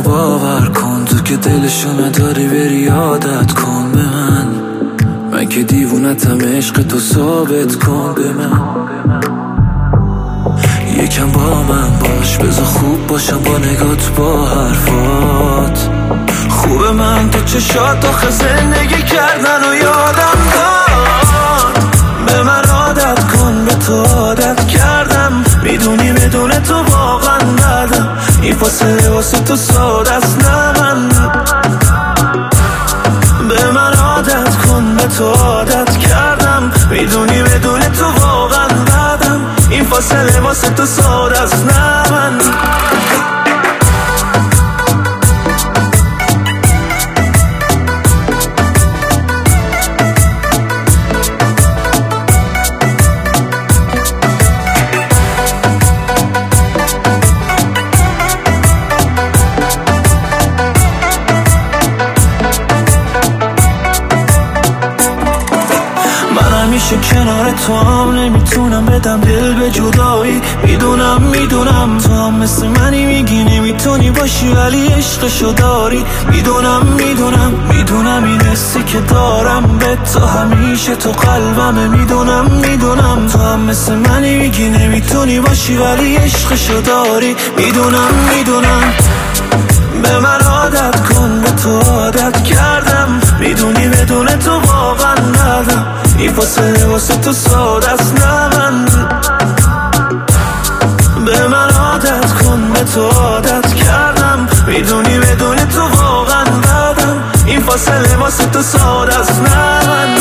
منو باور کن، تو که دلشو نداری بری عادت کن به من که دیوونتم، عشق تو ثابت کن به من. یکم با من باش، بذار خوب باشم با نگات با حرفات. خوبه من تو چشات آخه زندگی کردن و یادم داد. به من عادت کن، به تو عادت کردم، میدونی بدون تو واقعا ندم. این فاصله واسه تو ساده است نه من. به من عادت کن، به تو عادت کردم، میدونی بدون تو واقعا ندم. این فاصله واسه تو ساده است نه من. همیشه کنار تو هم نمیتونم بدم دل به جدایی. میدونم تو هم مثل منی، میگی نمیتونی باشی ولی عشقشو داری. میدونم این حسی که دارم به تو همیشه تو قلبمه. میدونم تو هم مثل منی، میگی نمیتونی باشی ولی عشقشو داری. میدونم به من عادت کن، به تو عادت کردم، میدونی بدون تو واقعا ندم. این فاصله واسه تو ساده است نه من. به من عادت کن، به تو عادت کردم، میدونی بدون تو واقعا ندم. این فاصله واسه تو ساده است نه من.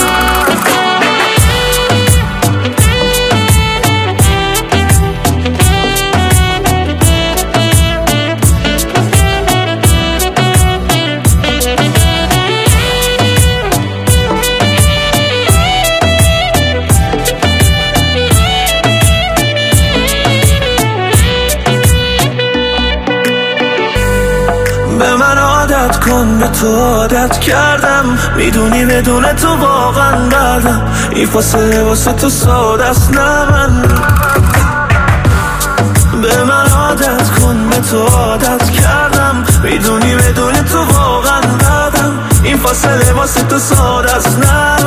به من عادت کن، به تو عادت کردم، میدونی بدون تو واقعا ندم. این فاصله واسه تو ساده است نه من. به من عادت کن، به تو عادت کردم، میدونی بدون تو واقعا ندم. این فاصله واسه تو ساده است نه